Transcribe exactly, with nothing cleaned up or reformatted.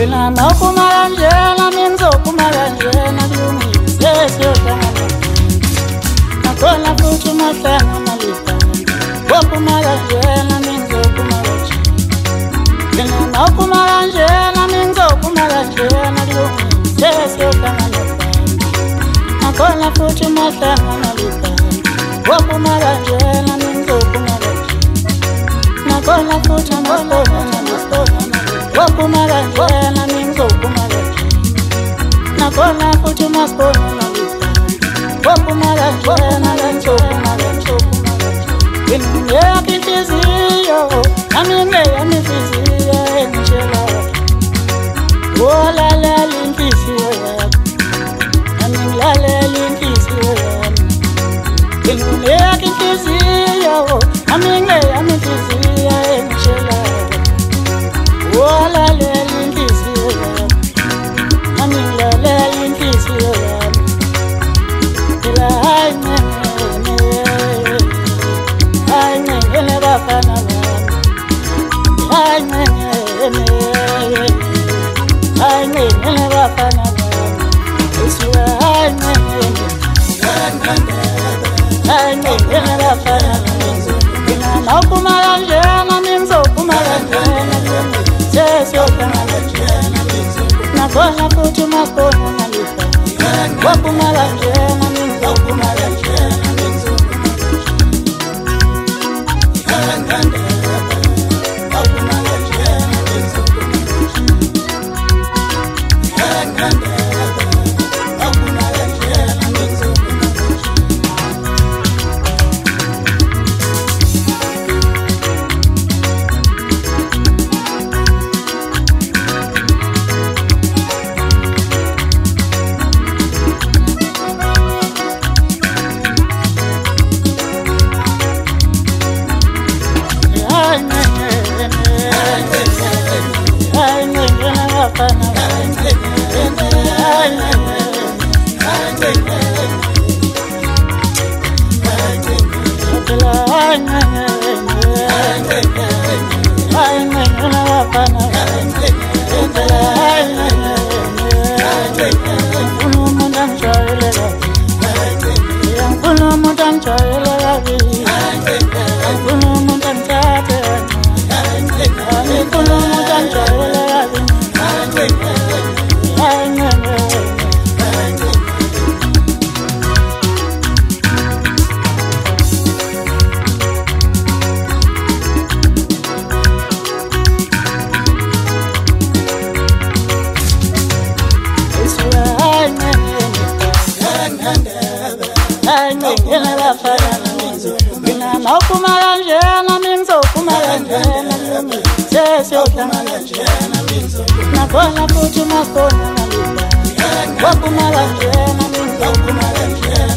Wena nakumara njena minzo kumara njena Lumi sesio tanga Nakona futu masana malika Wakumara njena minzo kumara Wena nakumara njena minzo kumara njena Lumi sesio tanga Nakona futu masana malika Wakumara njena minzo kumara Nakona futu masana malika Wakumara njena minzo kumara Nakona futu masana malika Wakumara njena minzo kumara Inune ya kifiziyo Amine ya mifiziyo Enjela Wola la linkisiyo ya Amine la la linkisiyo ya Inune ya kifiziyo Amine ya mifiziyo Enjela Wola la linkisiyo ya Amine la la linkisiyo ya Ila haine Nakumara njena minzo kumara njena Sesio kumara njena Nakona futu maskona malika Wakumara njena minzo kumara njena Nakumara njena minzo kumara njena Lumi sesio kumara njena Nakona futu maskona malika Wakumara njena minzo kumara njena